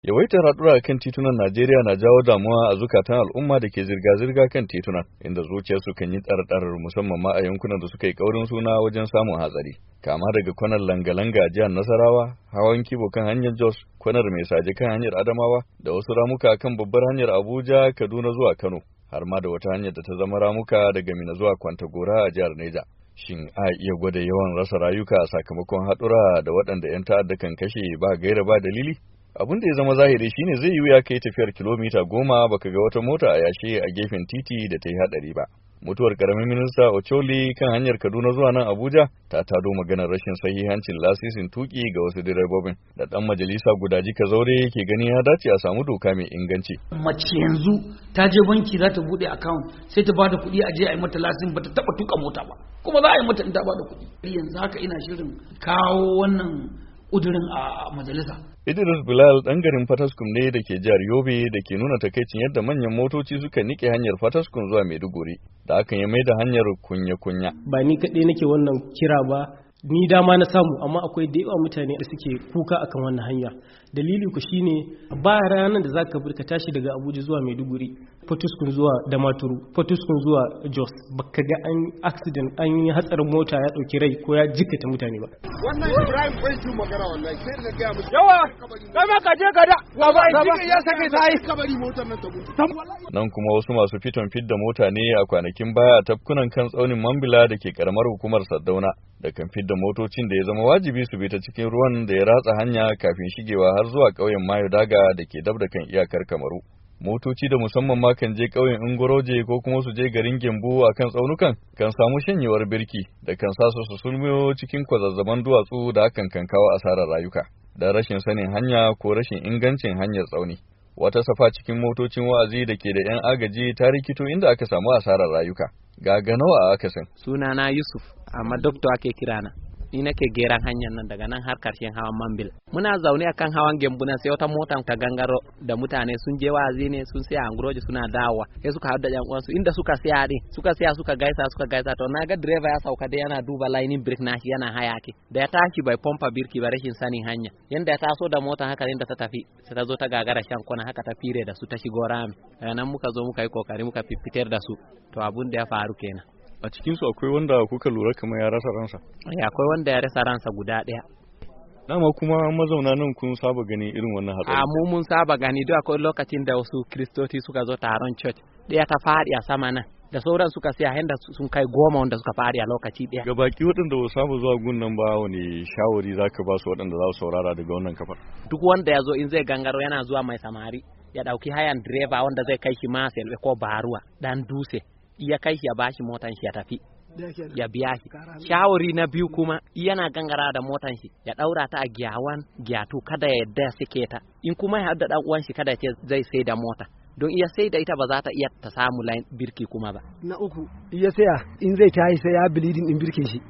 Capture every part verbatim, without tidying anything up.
Yawaitar haɗura kan titunan Najeriya na jawo damuwa a zukatan al'umma da ke zirga-zirga kan titunan, inda zuciyarsu kan yi tsare-tsare musamman ma a yankunan da suka yi ƙaurin suna wajen samun hatsari. Kama daga kwanar langa-langa a jihar Nasarawa, hawan Kibo kan hanyar Jos, kwanar mai saje kan hanyar Adamawa, da wasu ramuka kan babbar hanyar Abuja, Kaduna zuwa Kano, har ma da wata hanyar da ta zama ramuka daga Mina zuwa Kwantagora a jihar Neja. Shin a iya gwada yawan rasa rayuka sakamakon haɗura da waɗanda 'yan ta'adda kan kashe ba gaira ba dalili? Abin da ya zama zahiri shine zai yi wuya kai tafiyar kilomita goma baka ga wata mota a yashe a gefen titi da ta yi hadari ba. Mutuwar karamin minista Ocholi kan hanyar Kaduna zuwa nan Abuja ta tado maganar rashin sahihancin lasisin tuki ga wasu direbobin da dan majalisa Gudaji Kazaure ke gani ya dace a samu doka mai inganci. Mace yanzu ta je banki za ta bude account sai ta bada kuɗi a je a yi mata lasin bata taba tuka mota ba. Kuma za a yi mata in ta bada kuɗi. Yanzu haka ina shirin kawo wannan ƙudurin a majalisa. Idris Bilal ɗan garin Fataskum ne da ke jihar Yobe da ke nuna takaicin yadda manyan motoci suka nike hanyar Fataskum zuwa Maiduguri da hakan ya mai da hanyar kunya-kunya. Ba ni kaɗai nake wannan kira ba, ni dama na samu, amma akwai da yawa mutane da suke kuka akan wannan hanya. Dalili ku shine ba ranar da zaka ka tashi daga Abuja zuwa Maiduguri, Fatuskun zuwa Damaturu, Fatuskun zuwa Jos, baka ga an accident, an yi hatsarin mota ya dauki rai ko ya jikkata mutane ba. Wannan Ibrahim bai ji magana wallahi sai na ga mu. Yawa, kai ma ka je ka da. Baba jikin ya sake ta yi kabari motar nan ta mutu. Nan kuma wasu masu fiton fidda mota ne a kwanakin baya a tafkunan kan tsaunin Mambila da ke karamar hukumar Sardauna da kan fidda motocin da ya zama wajibi su bi ta cikin ruwan da ya ratsa hanya kafin shigewa har zuwa ƙauyen Mayo Daga da ke dab da kan iyakar Kamaru. Motoci da musamman ma kan je ƙauyen Ingoroje ko kuma su je garin Gembu a kan tsaunukan kan samu shanyewar birki da kan sa su sulmiyo cikin kwazazzaban duwatsu da hakan kan kawo asarar rayuka da rashin sanin hanya ko rashin ingancin hanyar tsauni. Wata safa cikin motocin wa'azi da ke da 'yan agaji ta rikito inda aka samu asarar rayuka. Ga ganawa a akasin. Sunana Yusuf, amma doktor ake kirana. Ni nake geran hanyar nan daga nan har karshen hawan Mambil. Muna zaune akan hawan Gembuna sai wata mota ta gangaro da mutane sun je wazi ne sun sai angroji suna dawowa. Sai suka haɗu da yan uwansu inda suka saya din. Suka saya suka gaisa suka gaisa to naga driver ya sauka da yana duba lining brake nashi yana hayaki. Da ya tashi bai pompa birki ba rashin sanin hanya. Yanda ya taso da mota haka inda ta tafi sai ta zo ta gagara shan kona haka ta fire da su ta shigo rami. Daga nan muka zo muka yi kokari muka fitar da su. To abun da ya faru kenan. A cikinsu akwai wanda kuka lura kamar ya rasa ransa? Ya akwai wanda ya rasa ransa guda ɗaya. Dama kuma mazauna nan kun saba gani irin wannan hatsari? A mu mun saba gani duk akwai lokacin da wasu kiristoci suka zo taron church. Ɗaya ta faɗi a sama nan. Da sauran suka siya yanda sun kai goma wanda suka faɗi a lokaci ɗaya. Ga baki waɗanda ba saba zuwa gun nan ba wani shawari za ka ba su waɗanda za su saurara daga wannan kafar? Duk wanda ya zo in zai gangaro yana zuwa Mai Samari ya ɗauki hayan direba wanda zai kai shi Masel ko Baruwa dan Dutse. Iya kai shi ya bashi motan shi ya tafi ya biya shi. Shawari na biyu kuma yana gangara da motan shi ya daura ta a giyawan giyatu kada ya yadda ya sike ta. In kuma ya haɗa dan uwan shi kada ya ce zai sai da mota don iya sai da ita ba za ta iya ta samu line birki kuma ba. Na uku iya saya in zai tayi sai ya bleeding din birkin shi.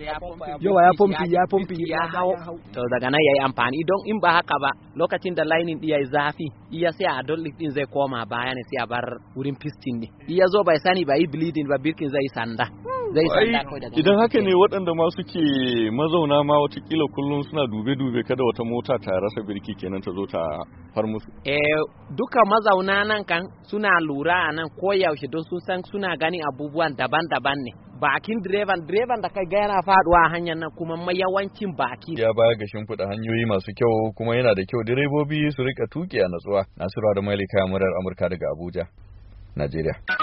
Yawa ya pompi ya pompi ya hau to daga nan yayi amfani don in ba haka ba lokacin da lining din yayi zafi iya sai a dolly din zai koma baya ne sai a bar wurin piston ne iya zo bai sani ba yi bleeding ba birkin zai sanda zai sanda ko daga idan haka ne waɗanda ma suke mazauna ma watakila kullum suna dube-dube kada wata mota ta rasa birki kenan ta zo ta far musu. Eh duka mazauna nan kan suna lura nan ko yaushe don sun san suna gani abubuwan daban-daban ne. Bakin direban direban da kai ga yana faduwa a hanyar nan kuma mai yawancin baki ya baya ga shimfiɗa hanyoyi masu kyau kuma yana da kyau direbobi su rika tuki a natsuwa. Nasiru da Malika murar Amurka daga Abuja, Najeriya.